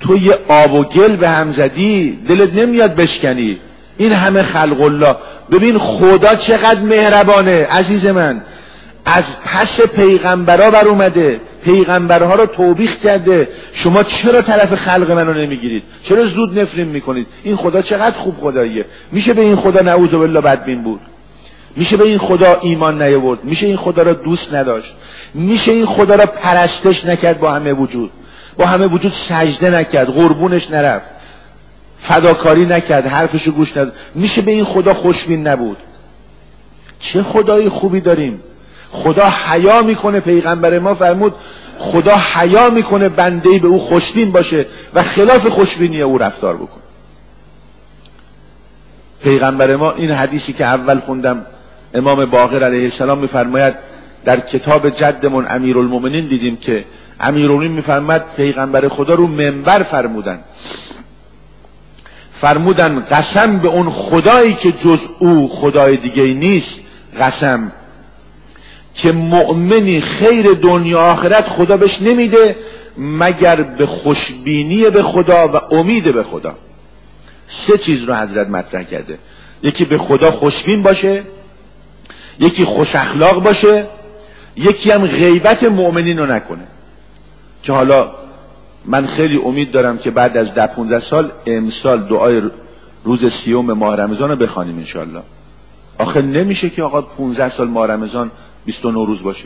تو یه آب و گل به هم زدی دلت نمیاد بشکنی. این همه خلق الله. ببین خدا چقدر مهربانه عزیز من، از پس پیغمبرها بر اومده، پیغمبرها رو توبیخ کرده. شما چرا طرف خلق منو نمیگیرید؟ چرا زود نفرین میکنید؟ این خدا چقدر خوب خداییه. میشه به این خدا نعوذ بالله بدبین بود؟ میشه به این خدا ایمان نیاورد؟ میشه این خدا رو دوست نداشت؟ میشه این خدا رو پرستش نکرد با همه وجود؟ با همه وجود سجده نکرد، قربونش نرفت، فداکاری نکرد، حرفشو گوش نداد؟ میشه به این خدا خوشبین نبود؟ چه خدای خوبی داریم. خدا حیا میکنه. پیغمبر ما فرمود خدا حیا میکنه بنده‌ای به او خوشبین باشه و خلاف خوشبینی او رفتار بکنه. پیغمبر ما این حدیثی که اول خوندم امام باقر علیه السلام میفرماید در کتاب جدمون امیرالمومنین دیدیم که امیرالمومنین میفرماید پیغمبر خدا رو منبر فرمودن قسم به اون خدایی که جز او خدای دیگه نیست، قسم که مؤمنی خیر دنیا آخرت خدا بهش نمیده مگر به خوشبینی به خدا و امید به خدا. سه چیز رو حضرت مطرح کرده. یکی به خدا خوشبین باشه، یکی خوش اخلاق باشه، یکی هم غیبت مؤمنین رو نکنه. که حالا من خیلی امید دارم که بعد از 10-15 سال امسال دعای روز 30 ماه رمضان رو بخوانیم انشالله. آخه نمیشه که آقا 15 سال ماه رمضان 29 روز باشه.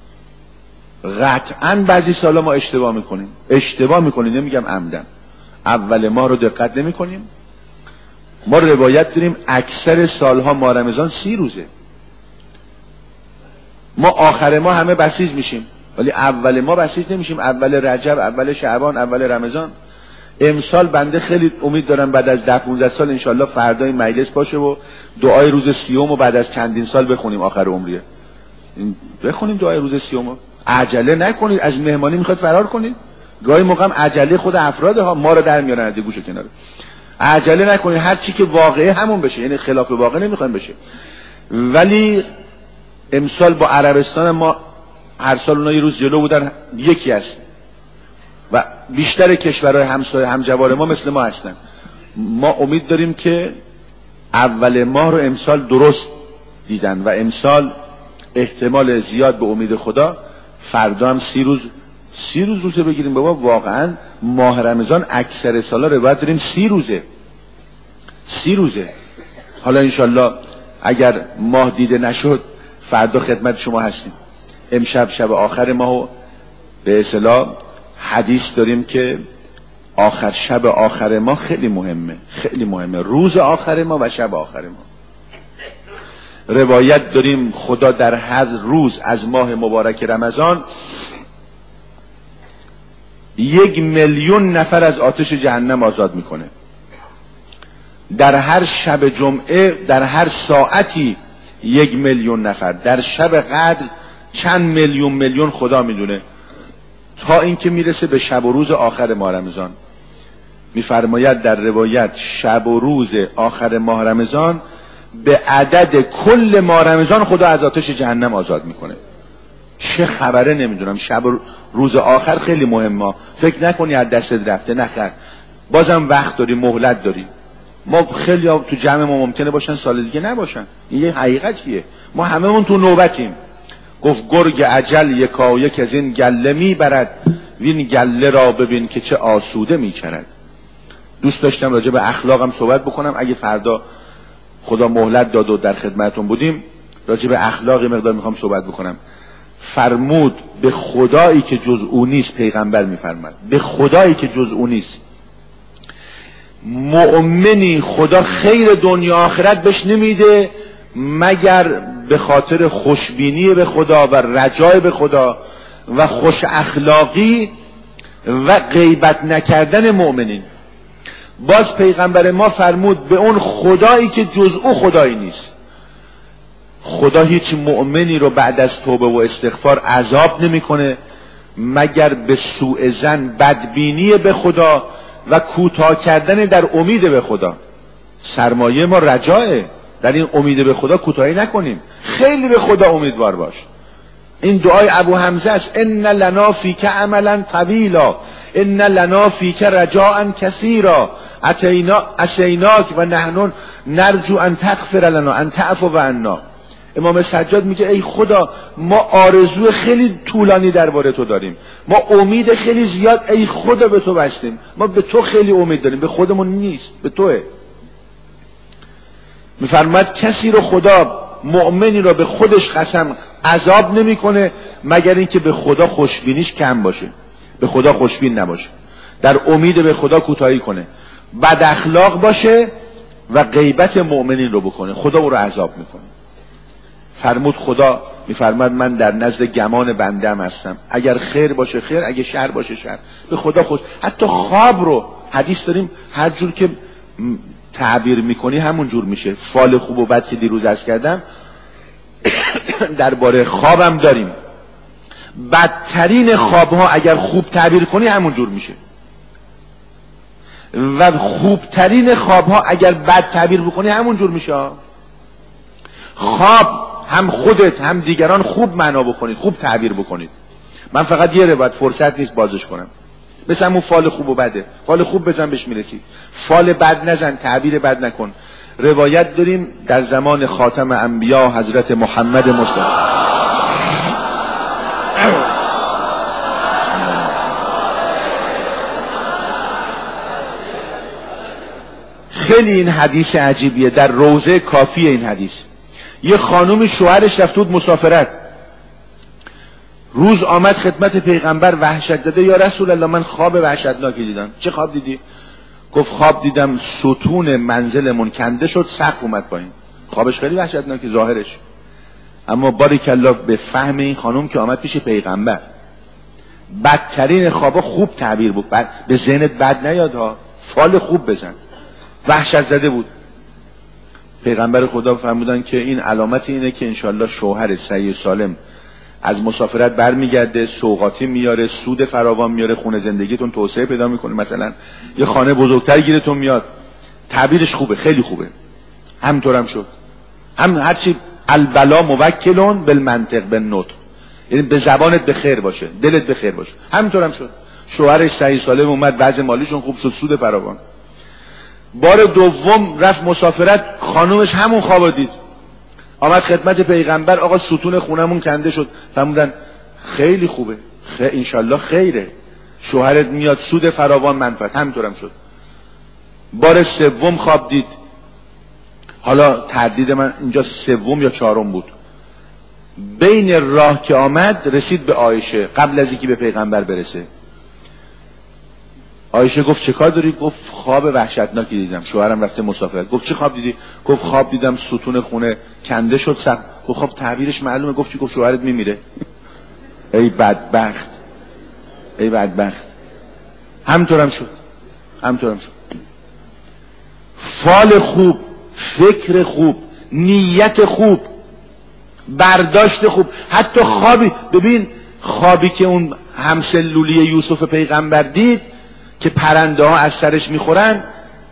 قطعا بعضی سالا ما اشتباه میکنیم، نمیگم عمدن. اول ماه رو دقت نمیکنیم. ما روایت داریم اکثر سالها ماه رمضان 30 روزه. ما آخر ما همه بسیج میشیم ولی اول ما بسیج نمیشیم. اول رجب، اول شعبان، اول رمضان. امسال بنده خیلی امید دارم بعد از 10-15 سال انشالله فردای مجلس باشه و دعای روز 30 رو بعد از چندین سال بخونیم. آخر عمریه بخونیم دعای روز 30. عجله نکنید. از مهمانی میخواد فرار کنید؟ گاهی موقع هم عجله خود افراده ها ما رو در میارن از گوشه کناره. عجله نکنید. هر چی که واقعه همون بشه، یعنی خلاف واقع نمیخوایم بشه. ولی امسال با عربستان ما هر سال اونها یه روز جلو بودن، یکی است و بیشتر کشورهای همسایه همجوار ما مثل ما هستن. ما امید داریم که اول ماه رو امسال درست دیدن و امسال احتمال زیاد به امید خدا فردا هم 30 روز بگیریم. بابا واقعا ماه رمضان اکثر سالا روایت داریم 30 روزه. حالا انشالله اگر ماه دیده نشد فردا خدمت شما هستیم. امشب شب آخر ماه به اصطلاح حدیث داریم که آخر شب آخر ما خیلی مهمه. روز آخر ما و شب آخر ما. روایت داریم خدا در هر روز از ماه مبارک رمضان 1,000,000 نفر از آتش جهنم آزاد میکنه. در هر شب جمعه در هر ساعتی 1,000,000 نفر. در شب قدر چند میلیون خدا میدونه، تا اینکه میرسه به شب و روز آخر ماه رمضان. میفرماید در روایت شب و روز آخر ماه رمضان به عدد کل ماه رمضان خدا از آتش جهنم آزاد میکنه. چه خبره نمیدونم. شب و روز آخر خیلی مهمه. فکر نکنی از دستت رفته. نخیر، بازم وقت داری، مهلت داری. ما خیلی تو جمع ما ممکنه باشن سال دیگه نباشن. این یه حقیقتیه. ما هممون تو نوبتیم. گفت گرگ اجل یکایک از این گله میبرد، وین گله را ببین که چه آسوده میچرد. دوست داشتم راجع به اخلاقم صحبت بکنم. اگه فردا خدا مهلت داد و در خدمتون بودیم راجع به اخلاقی مقدار میخوام صحبت بکنم. فرمود به خدایی که جز او نیست، پیغمبر میفرماد به خدایی که جز او نیست، مؤمنی خدا خیر دنیا آخرت بهش نمیده مگر به خاطر خوشبینی به خدا و رجای به خدا و خوش اخلاقی و غیبت نکردن مؤمنین. باز پیغمبر ما فرمود به اون خدایی که جز او خدایی نیست. خدا هیچ مؤمنی رو بعد از توبه و استغفار عذاب نمیکنه مگر به سوء ظن، بدبینی به خدا و کوتاه کردن در امید به خدا. سرمایه ما رجایه. در این امید به خدا کوتاهی نکنیم. خیلی به خدا امیدوار باش. این دعای ابو حمزه است: ان لنا فیک عملا طویلا ان لنا فیک رجاء کثیرا اتیناک و نحن نرجو ان تغفر لنا ان تعفو عنا. امام سجاد میگه ای خدا ما آرزو خیلی طولانی درباره تو داریم، ما امید خیلی زیاد ای خدا به تو بستیم، ما به تو خیلی امید داریم، به خودمون نیست، به توه. میفرماید کسی رو خدا، مؤمنی رو به خودش قسم عذاب نمیکنه مگر اینکه به خدا خوشبینیش کم باشه، به خدا خوشبین نباشه، در امید به خدا کوتاهی کنه، بد اخلاق باشه و غیبت مؤمنین رو بکنه، خدا او رو عذاب میکنه. فرمود خدا، میفرماد من در نزد گمان بندم هستم، اگر خیر باشه خیر، اگر شر باشه شر، به خدا خوش. حتی خواب رو حدیث داریم هر جور که تعبیر میکنی همون جور میشه. فال خوب و بد که دیروز عرض کردم درباره خوابم داریم، بدترین خوابها اگر خوب تعبیر کنی همون جور میشه و خوبترین خوابها اگر بد تعبیر بکنی همون جور میشه. خواب هم خودت هم دیگران خوب معنا بکنید، خوب تعبیر بکنید. من فقط یه روایت فرصت نیست بازش کنم، مثل همون فال خوب و بده، فال خوب بزن بهش میرسی، فال بد نزن، تعبیر بد نکن. روایت داریم در زمان خاتم انبیا حضرت محمد مصطفی خیلی این حدیث عجیبیه، در روضه کافی این حدیث. یه خانومی شوهرش رفت بود مسافرت، روز آمد خدمت پیغمبر وحشت زده، یا رسول الله من خواب وحشتناکی دیدم. چه خواب دیدی؟ گفت خواب دیدم ستون منزلمون کنده شد، سقف اومد پایین. خوابش خیلی وحشتناکی ظاهرش، اما باریکالله به فهم این خانم که آمد پیش پیغمبر. بدترین خوابا خوب تعبیر بود، به ذهنت بد نیاد ها، فال خوب بزن. وحشت زده بود. پیغمبر خدا فرمودن که این علامت اینه که انشالله شوهر صحیح سالم از مسافرت برمیگرده، سوغاتی میاره، سود فراوان میاره، خونه زندگیتون توسعه پیدا میکنه، مثلا یه خانه بزرگتر گیرتون میاد. تعبیرش خوبه، خیلی خوبه. همینطورم شد. هم هرچی البلا موکلون بالمنطق بالنطق، یعنی به زبانت بخیر باشه، دلت بخیر باشه. همینطورم شد. شوهرش صحیح سالم اومد، وضع مالیشون خوب شد، سود فراوان. بار دوم رفت مسافرت، خانومش همون خوابو دید، آمد خدمت پیغمبر، آقا ستون خونمون کنده شد. فرمودن خیلی خوبه، انشالله خیره، شوهرت میاد، سود فراوان، منفعت. همینطورم شد. بار سوم خواب دید، حالا تردید من اینجا سوم یا چهارم بود. بین راه که آمد رسید به عایشه قبل از اینکه به پیغمبر برسه. عایشه گفت چه کار داری؟ گفت خواب وحشتناکی دیدم، شوهرم رفته مسافرت. گفت چه خواب دیدی؟ گفت خواب دیدم ستون خونه کنده شد، سقف. گفت خب تعبیرش معلومه. گفت چی؟ گفت شوهرت میمیره. ای بدبخت، ای بدبخت. همینطورم شد. فال خوب، فکر خوب، نیت خوب، برداشت خوب. حتی خوابی، ببین خوابی که اون همسلولی یوسف پیغمبر دید که پرنده ها از سرش میخورن،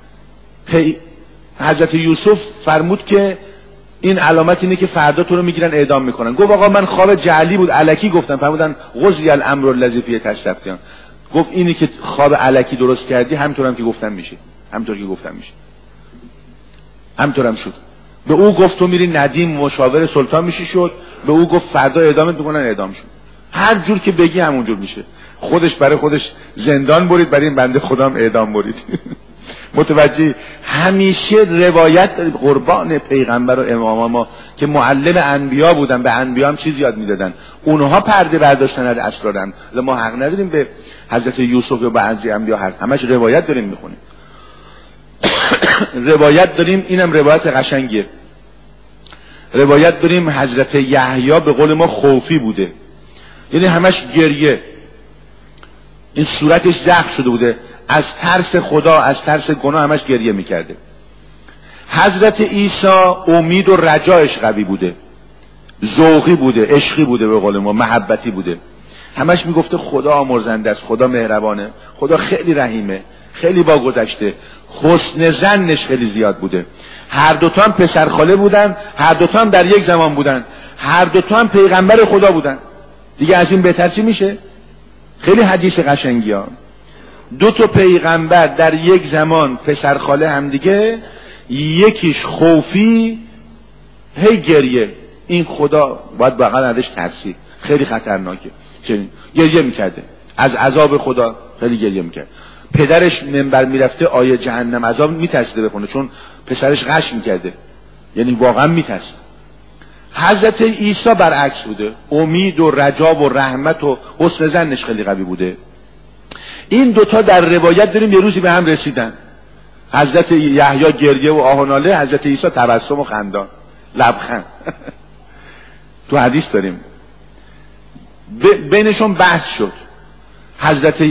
حضرت یوسف فرمود که این علامت اینه که فردا تو رو میگیرن اعدام میکنن. گفت آقا من خواب جعلی بود، الکی گفتم. فرمودن قضی الامر الذی فیه تستفتیان. گفت اینی که خواب الکی درست کردی، همینطورم که گفتم میشه، همینطورم شد. به او گفت تو میری ندیم مشاور سلطان میشی، شد. به او گفت فردا اعدامت میکنن، اعدام شد. هر جور که بگی همون جور میشه. خودش برای خودش زندان برید، برای این بنده خودم اعدام برید. متوجه؟ همیشه روایت داریم. قربان پیغمبر و امام ما که معلم انبیا بودن، به انبیا هم چیز یاد میدادن، اونها پرده برداشتن از اسرارن. ما حق نداریم به حضرت یوسف و بعضی انبیا همش روایت داریم میخونیم. روایت داریم، اینم روایت قشنگیه. روایت داریم حضرت یحیی به قول ما خوفی بوده، یعنی همش گریه، این صورتش زخم شده بوده، از ترس خدا، از ترس گناه همش گریه میکرده. حضرت عیسی امید و رجایش قوی بوده، ذوقی بوده، عشقی بوده، به قول ما محبتی بوده. همش میگفته خدا آمرزنده است، خدا مهربانه، خدا خیلی رحیمه، خیلی با گذشته. حسن ظنش خیلی زیاد بوده. هر دوتا هم پسرخاله بودن، هر دوتا هم در یک زمان بودن، هر دوتا هم پیغمبر خدا بودن. دیگه از این بهتر چی میشه؟ خیلی حدیث قشنگی ها. دو تا پیغمبر در یک زمان پسرخاله هم دیگه، یکیش خوفی هی گریه، این خدا باید بغل ازش ترسید، خیلی خطرناکه، گریه میکرده از عذاب خدا، خیلی گریه میکرد. پدرش منبر میرفته آیه جهنم عذاب میترسیده بخونه، چون پسرش غش میکرده، یعنی واقعا میترسید. حضرت عیسی برعکس بوده، امید و رجا و رحمت و حسن ظنش خیلی قوی بوده. این دوتا در روایت داریم یه روزی به هم رسیدن، حضرت یحیی گریه و آه و ناله، حضرت عیسی تبسم و خندان، لبخند. تو حدیث داریم بینشون بحث شد. حضرت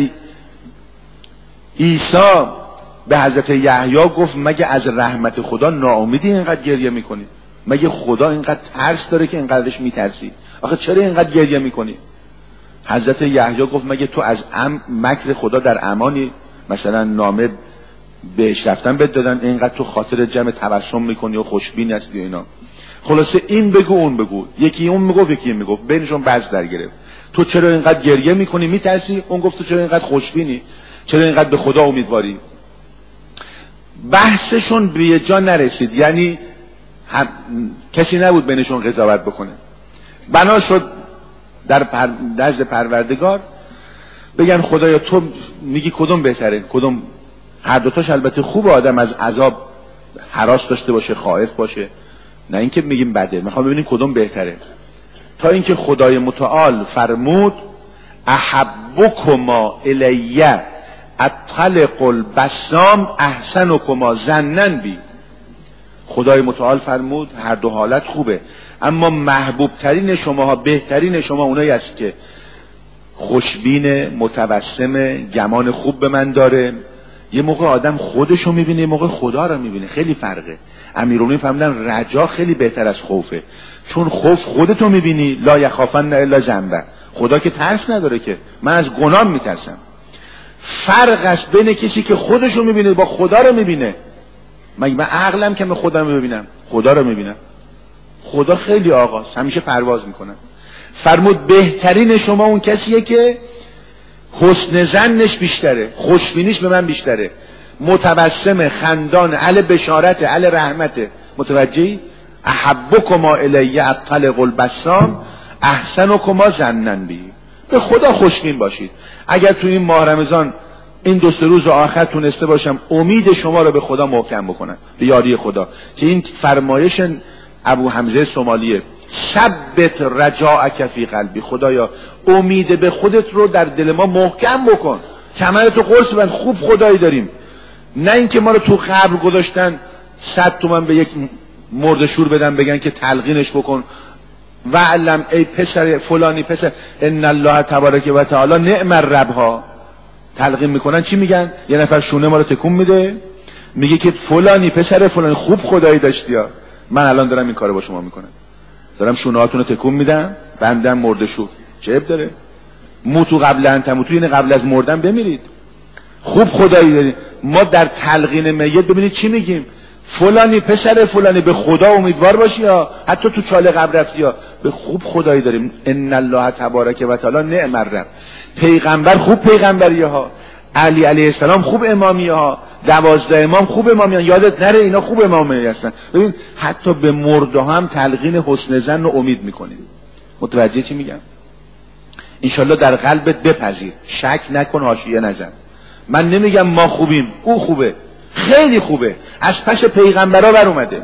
عیسی به حضرت یحیی گفت مگه از رحمت خدا ناامیدی اینقدر گریه میکنی؟ مگه خدا اینقدر ترس داره که اینقدرش میترسی؟ آخه چرا اینقدر گریه میکنی؟ حضرت یحیی گفت مگه تو از مکر خدا در امانی؟ مثلا نامه بهش رفتن بهت دادن، اینقدر تو خاطر جمع تبسم میکنی و خوشبین هستی و اینا. خلاصه این بگو اون بگو، یکی اون میگفت یکی این میگفت، بینشون بحث در گرفت. تو چرا اینقدر گریه میکنی میترسی؟ اون گفت تو چرا اینقدر خوشبینی، چرا اینقدر به خدا امیدواری؟ بحثشون به یه جا نرسید، یعنی کسی نبود بینشون قضاوت بکنه. بنا شد در نزد پروردگار بگن خدایا تو میگی کدوم بهتره، کدوم؟ هر دوتاش البته خوب، آدم از عذاب هراس داشته باشه، خائف باشه، نه اینکه میگیم بده، میخوام ببینیم کدوم بهتره. تا اینکه خدای متعال فرمود احبکما الیه الطلق البسام احسنکما ظنا بی. خدای متعال فرمود هر دو حالت خوبه، اما محبوب ترین شماها، بهترین شما اونایی است که خوشبین، متبسم، گمان خوب به من داره. یه موقع آدم خودشو میبینه، یه موقع خدا رو میبینه، خیلی فرقه. امیرالمومنین فهمیدن رجا خیلی بهتر از خوفه، چون خوف خودتو میبینی، لا یخافن الا ذنبه، خدا که ترس نداره که، من از گناه میترسم. فرق است بین کسی که خودشو میبینه با خدا رو میبینه. من عقلم که من خودم رو ببینم، خدا رو میبینم. خدا خیلی آقاست، همیشه پرواز میکنه. فرمود بهترین شما اون کسیه که حسن ظنش بیشتره، خوشبینیش به من بیشتره، متبسم، خندان، اهل بشارت، اهل رحمته. متوجهی؟ احبکما الیه الطلق البسام احسنکما ظنا بی. به خدا خوشبین باشید. اگر تو این ماه رمضان این 2-3 روز آخر تونسته باشم امید شما رو به خدا محکم بکنم، به یاری خدا، که این فرمایش ابو حمزه سومالیه، ثبت رجاءک فی قلبی، خدایا امید به خودت رو در دل ما محکم بکن، کمرتو قرص بند، خوب خدایی داریم. نه اینکه ما رو تو قبر گذاشتن 100 تومن به یک مرد شور بدن بگن که تلقینش بکن و علم ای پسر فلانی، پسر ان الله تبارک و تعالی نعم الربها. تلقین میکنن چی میگن؟ یه نفر شونه ما رو تکون میده میگه که فلانی پسر فلانی خوب خدایی داشتی ها. من الان دارم این کارو با شما میکنم، دارم شونه هاتون رو تکون میدم، بندم مرد شور، چه عیب داره؟ موتو قبل ان تموتو، یعنی قبل از مردن بمیرید، خوب خدایی دارید. ما در تلقین میت ببینید چی میگیم؟ فلانی پسر فلانی به خدا امیدوار باشی ها، حتی تو چاله قبر رفتی ها، به خوب خدایی داریم. ان الله تبارک و تعالی نعم الرب. پیغمبر خوب پیغمبریه ها، علی علیه السلام خوب امامیه ها، 12 امام خوب امامیان، یادت نره اینا خوب امامیه هستن. ببین حتی به مرده هم تلقین حسن ظن و امید میکنیم. متوجه چی میگم؟ انشالله در قلبت بپذیر، شک نکن، حاشیه نزن. من نمیگم ما خوبیم، او خوبه، خیلی خوبه، از پس پیغمبرها بر اومده.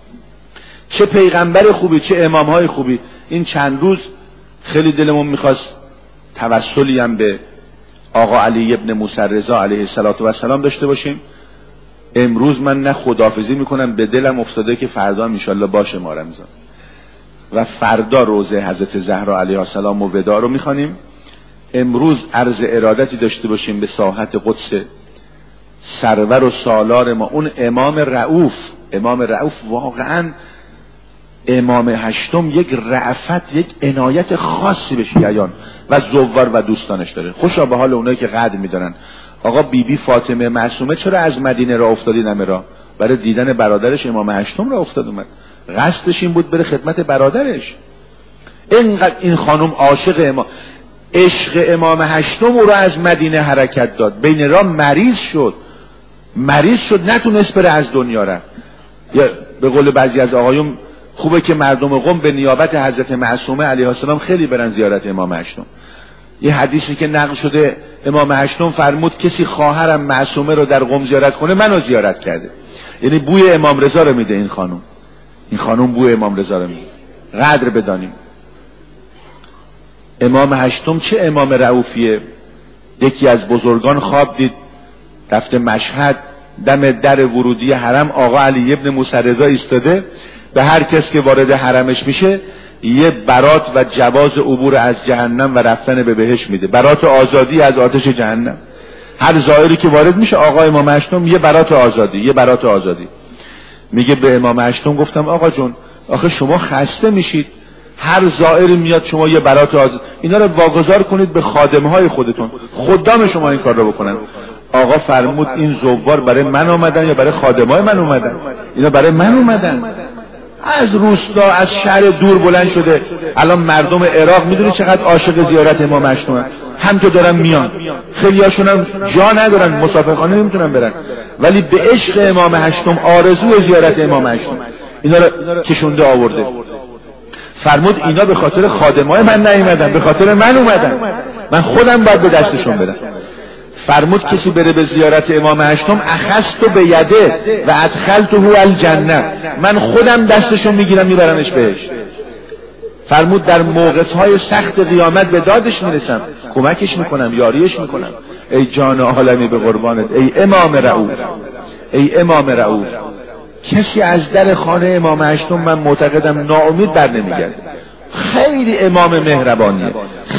چه پیغمبر خوبی، چه امامهای خوبی. این چند روز خیلی دلمون میخواست توسلی هم به آقا علی ابن موسی رضا علیه السلام داشته باشیم. امروز من نه خداحافظی میکنم، به دلم افتاده که فردا انشالله باشه ماه رمضان و فردا روزه حضرت زهرا علیها السلام و وداع رو میخوانیم. امروز عرض ارادتی داشته باشیم به ساحت قدس سرور و سالار ما، اون امام رؤوف واقعا امام هشتم یک رأفت، یک عنایت خاصی به شیعیان و زوار و دوستانش داره. خوشا به حال اونایی که قدر میدارن. آقا بیبی فاطمه معصومه چرا از مدینه را افتادی نمه را؟ برای دیدن برادرش امام هشتم را افتاد اومد، قصدش این بود بره خدمت برادرش. اینقدر این خانم عاشق امام. عشق امام هشتم او را از مدینه حرکت داد. بین راه مریض شد نتونست بره، از دنیا رفت. یا به قول بعضی از آقایون خوبه که مردم قم به نیابت حضرت معصومه علیه السلام خیلی برن زیارت امام هشتم. یه حدیثی که نقل شده امام هشتم فرمود کسی خواهرم معصومه رو در قم زیارت کنه منو زیارت کرده. یعنی بوی امام رضا رو میده این خانم بوی امام رضا رو میده. قدر بدانیم. امام هشتم چه امام رئوفیه. یکی از بزرگان خواب دید رفته مشهد، دم در ورودی حرم آقا علی ابن موسی رضا ایستاده، به هر کس که وارد حرمش میشه یه برات و جواز عبور از جهنم و رفتن به بهشت میده، برات آزادی از آتش جهنم. هر زائری که وارد میشه آقا امام هشتم یه برات آزادی. میگه به امام هشتم گفتم آقا جون آخه شما خسته میشید، هر زائری میاد شما یه برات آزادی، اینا رو واگذار کنید به خادمهای خودتون، خدام شما این کار رو بکنن. آقا فرمود این زوار برای من آمدن یا برای خادمای من اومدن؟ اینا برای من اومدن. از روستا از شهر دور بلند شده. الان مردم عراق میدونی چقدر عاشق زیارت امام هشتم، هم تو دارن میان، خیلی هاشون هم جا ندارن، مسافرخانه نمیتونن برن، ولی به عشق امام هشتم، آرزوی زیارت امام هشتم اینا رو کشونده آورده. فرمود اینا به خاطر خادمای من نیومدن، به خاطر من اومدن، من خودم باید به دستشون بدم. فرمود کسی بره به زیارت امام هشتم اخذت به یده و ادخلته الجنه، من خودم دستشون میگیرم میبرمش بهش. فرمود در موقفهای سخت قیامت به دادش میرسم، کمکش میکنم، یاریش میکنم. ای جان عالمی به قربانت، ای امام رؤوف. کسی از در خانه امام هشتم من معتقدم ناامید بر نمیگرده. خیلی امام مهربانیه.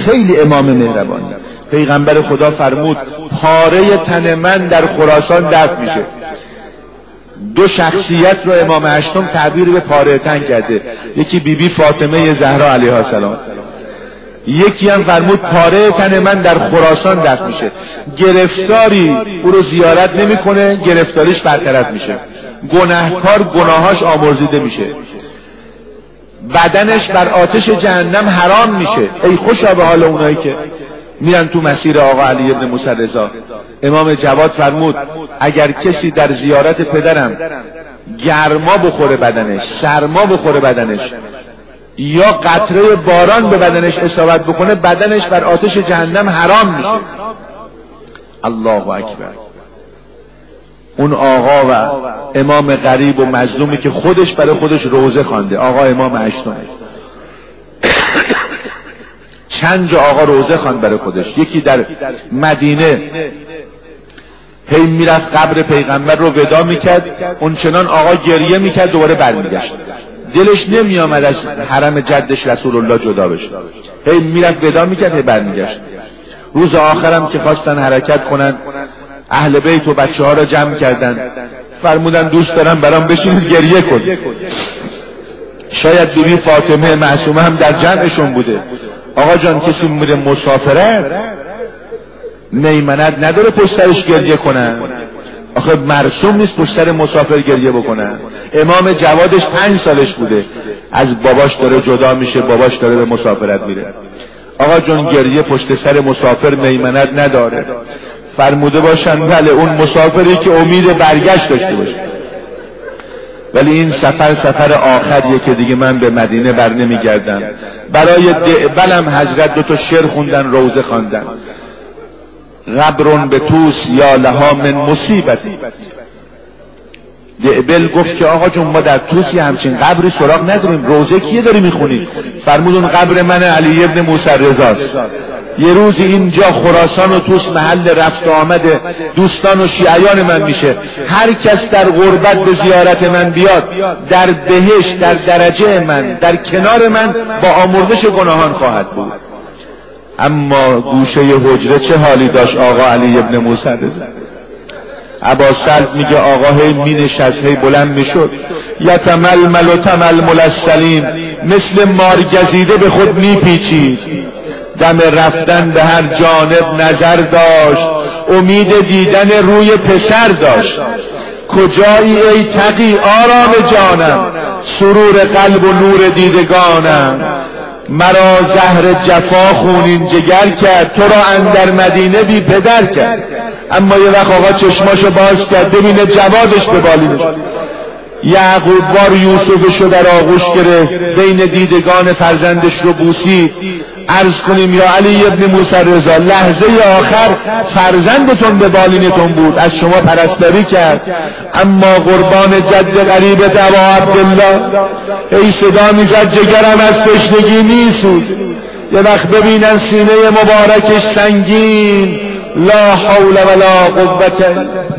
پیغمبر خدا فرمود پاره تن من در خراسان دفن میشه. دو شخصیت رو امام هشتم تعبیر به پاره تن کرده، یکی بیبی فاطمه زهرا علیها السلام، یکی هم فرمود پاره تن من در خراسان دفن میشه. گرفتاری او رو زیارت نمیکنه، گرفتاریش برطرف میشه. گناهکار گناهاش آمرزیده میشه. بدنش بر آتش جهنم حرام میشه. ای خوشا به حال اونایی که میرن تو مسیر آقا علی ابن موسی رضا. امام جواد فرمود اگر کسی در زیارت پدرم گرما بخوره بدنش، سرما بخوره بدنش، یا قطره باران به بدنش اصابت بکنه، بدنش بر آتش جهنم حرام میشه. الله اکبر. اون آقا و امام غریب و مظلومی که خودش برای خودش روزه خوانده، آقا امام هشتم چند جا آقا روزه خواند برای خودش. یکی در مدینه هی میرفت قبر پیغمبر رو ودا میکرد، اون چنان آقا گریه میکرد دوباره برمیگشت، دلش نمیامد از حرم جدش رسول الله جدا بشه، هی میرفت ودا میکرد هی برمیگشت. روز آخرم که خواستن حرکت کنن اهل بیت و بچه ها را جمع کردن، فرمودن دوست دارم برام بشینید گریه کن. شاید بیبی فاطمه معصومه هم در جمعشون بوده. آقا جان کسی میره مسافرت میمنت نداره پشت سرش گریه کنن، آخه مرسوم نیست پشت سر مسافر گریه بکنن. امام جوادش 5 سالش بوده از باباش داره جدا میشه، باباش داره به مسافرت میره. آقا جان گریه پشت سر مسافر میمنت نداره. فرموده باشن بله اون مسافری که امید برگشت داشته باشه، ولی این سفر آخریه که دیگه من به مدینه بر نمیگردم. برای دعبلم حضرت 2 شعر خوندن، روزه خواندن. غبرون به توس یا لها من مصیبتی. دعبل گفت که آقا جون ما در توسی همچین قبری سراغ نداریم، روزه کیه داری میخونی؟ فرمودون قبر من علی ابن موسی رضاست. یه روزی اینجا خراسان و توس محل رفت و آمد دوستان و شیعیان من میشه، هر کس در غربت به زیارت من بیاد در بهشت در درجه من در کنار من با آمرزش گناهان خواهد بود. اما گوشه حجره چه حالی داشت آقا علی ابن موسی رضا. ابا سلط میگه آقا هی می نشست هی بلند میشد، یتململ و تململ السلیم، مثل مارگزیده به خود میپیچید. دم رفتن به هر جانب نظر داشت، امید دیدن روی پسر داشت. کجایی ای تقی آرام جانم، سرور قلب و نور دیدگانم. مرا زهر جفا خونین جگر کرد، تو را اندر مدینه بی پدر کرد. اما یه وقت آقا چشماشو باز کرد ببینه جوادش به بالینش. یعقوب وار یوسفشو در آغوش گرفت، بین دیدگان فرزندش رو بوسید. عرض کنیم یا علی ابن موسی رضا، لحظه آخر فرزندتون به بالینتون بود، از شما پرستاری کرد، اما قربان جد غریبت ابا عبدالله ای صدا میزد جگرم از تشنگی میسوز. یه وقت ببینن سینه مبارکش سنگین، لا حول ولا قوة